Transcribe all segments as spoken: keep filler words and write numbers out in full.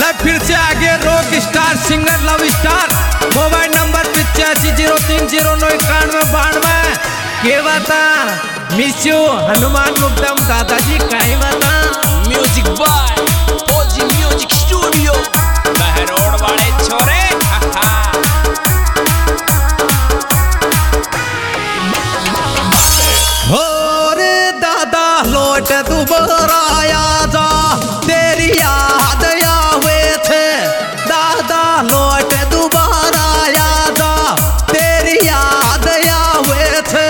फिर से आगे rock star singer love star mobile number पिचासी जीरो तीन जीरो नौ इक्यानवे बानवे के बता मिस यू हनुमान मुक्तम दादाजी कहीं बता म्यूजिक बाय ओजी म्यूजिक स्टूडियो बहरोड वाले छोरे हो रे दादा लौट दोबारा आ जा तेरी याद आवे थे दादा लौट दोबारा आ जा तेरी याद आवे थे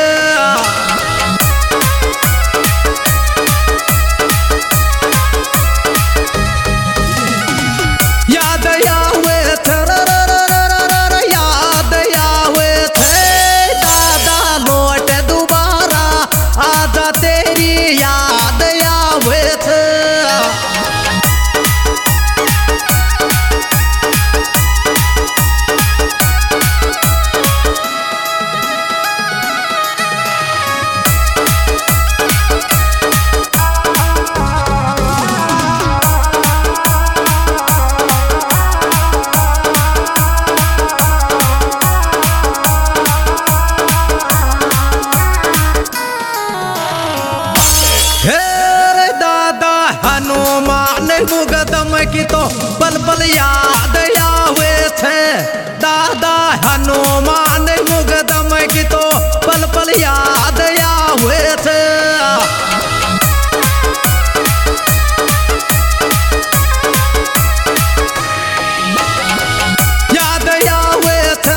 याद आवे थे याद आवे थे दादा लौट दोबारा आजा तेरी याद आवे थे हनुमान मुगदम की तो पल पल याद आवे थे दादा हनुमान मुगदम की तो पल पल याद आवे थे याद आवे थे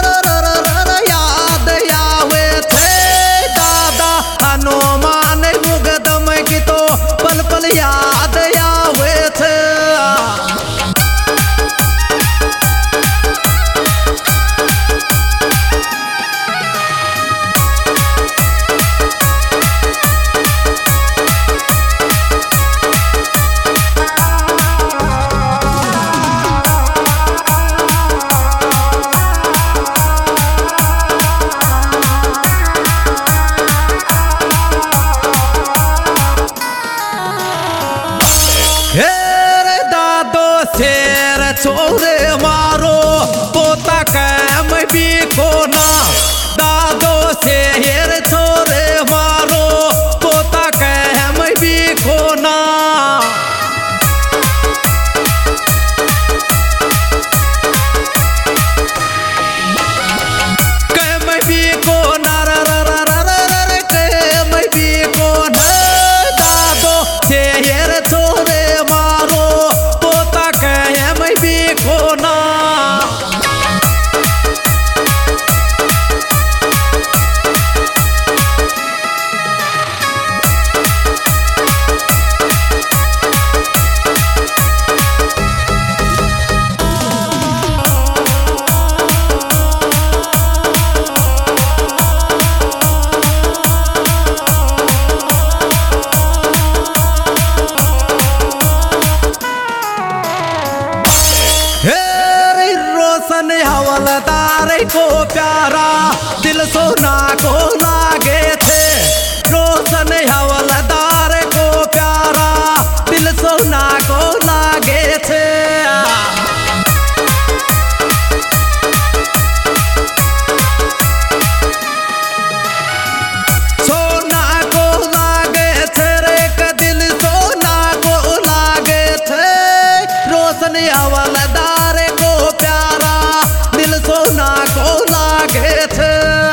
याद आवे थे दादा हनुमान मुगदम की तो पल पल याद आवे थे शेर छोरे मारो पोता कैम भी कोना दादो शेर छोरे मारो पोता कैम भी कोना कैम भी कोना कैम भी कोना दादो शेर छोरे मारो कोना हवलदार को प्यारा दिल सोना को लागे थे रोशन हवलदार को प्यारा दिल सोना को लागे थे सोना को लागे थे रे का दिल सोना को लागे थे रोशन हवलदार को प्यारा दिल सोना को लागे थे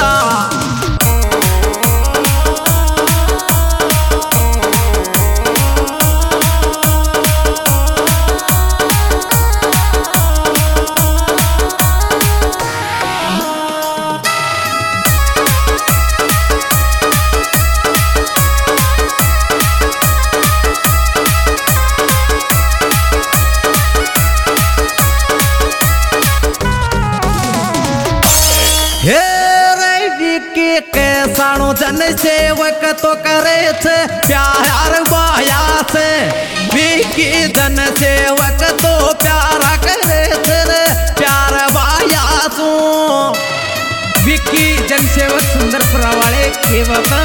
साणो जन सेवक तो करे थे प्यार बाया से विकी जन सेवक तो प्यारा करे थे प्यार बाया सो विकी जन सेवक सुंदरपुरा वाले के बता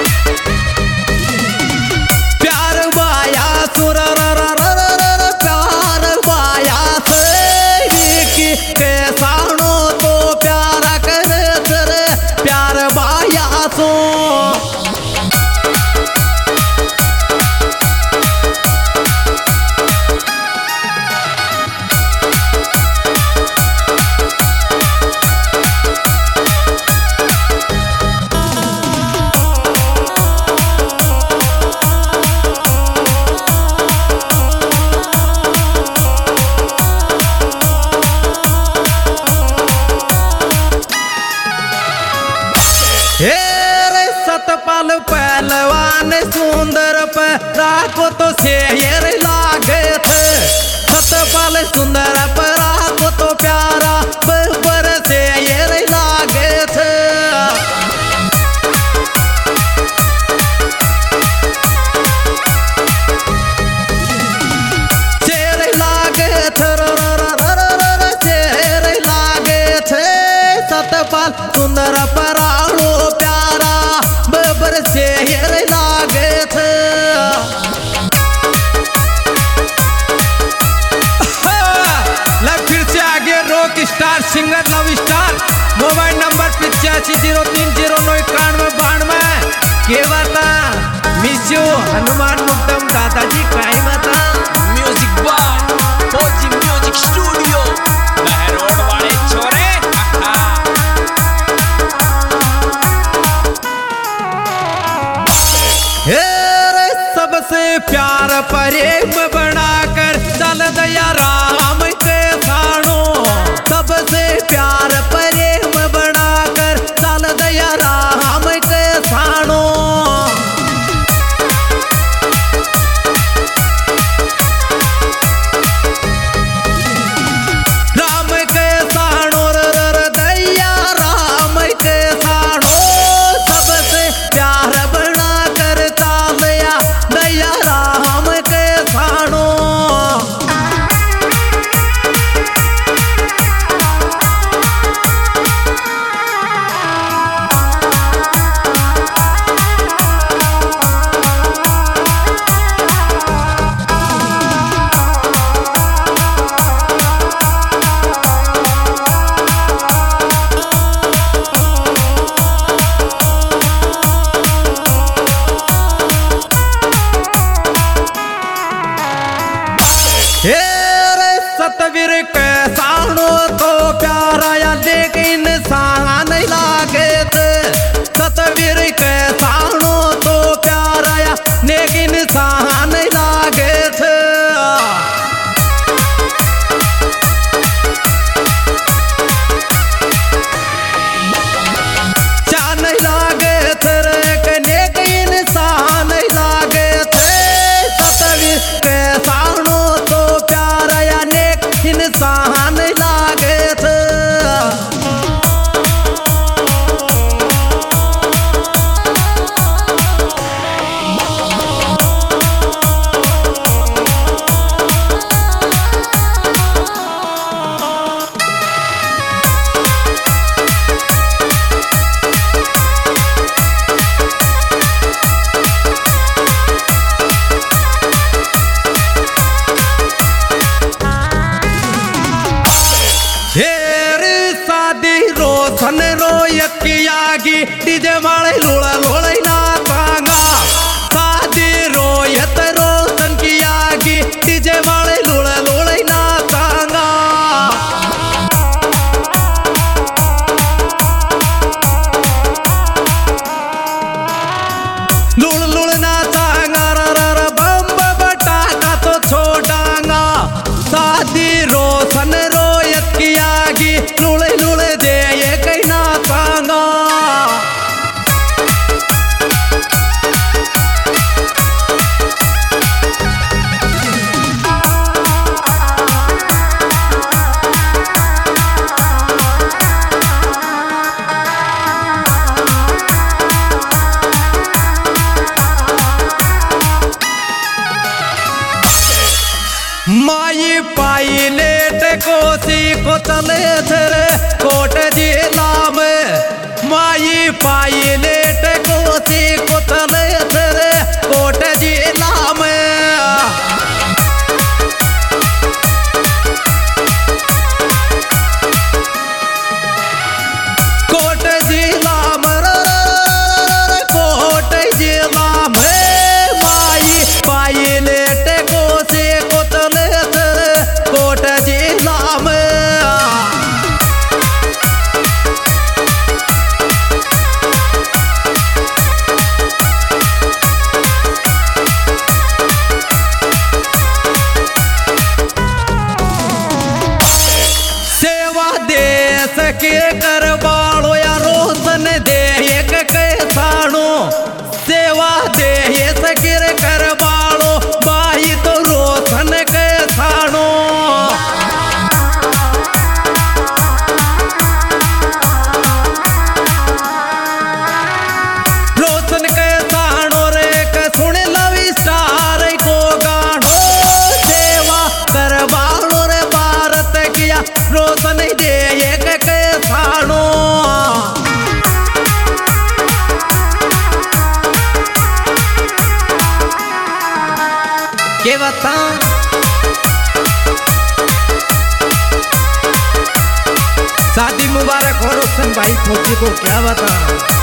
प्यार बाया सुर प्यार सतपाल सुंदर पर राखो तो शेर लागे थे सतपाल सुंदर पर राखो तो प्यारा बबर शेर लागे थे शेर लागे थे शेर लागे थे सतपाल सुंदर पर राखो प्यारा बबर शेर लागे थे rock star singer love star mobile number पिचासी जीरो तीन जीरो नौ इक्यानवे बानवे के बता मिस यू हनुमान मुक्तम दादाजी काय बता music by Fauji music studio Behror वाले छोरे हे रे सबसे प्यार प्रेम बनाकर चल दया राम के साणो सबसे प्यार प्रेम बनाकर चल दया राम के साणो राम के साणो रर दया राम के साणो सबसे प्यार बनाकर चल दया दया राम के साणो हे रे सतवीर के साणो तो प्यारा या लेकिन इंसान लागे थे सतवीर के साणो तो प्यारा या लेकिन इंसान लागे थे चान लागे थे रे कने इंसान लागे थे सतवीर के साणो तो प्यारा या नेक इंसान लागे थे हेरी शादी रोशन रोयत की आगी डीजे माले लोड़ा लोड़ा ना पांगा शादी रोयत रोशन की आगी डीजे माले लोड़ा लोड़ा ना पांगा लुड़ लुड़ ना चांगा रा रा रा बम बटा का तो छोटांगा शादी रोशन रोयत की आगी लुड़ लुड़ दे ये कहीं ना पांगा माई पाई लेट कोसी को चले थे कोट जिला में माई पाई लेट कोसी को चले थे कोट जिला में कोट जिला में कोट जिला में माई पाई लेट कोसी को चले थे कोट जिला में के बता शादी मुबारक हो रोशन भाई फौजी को क्या बता।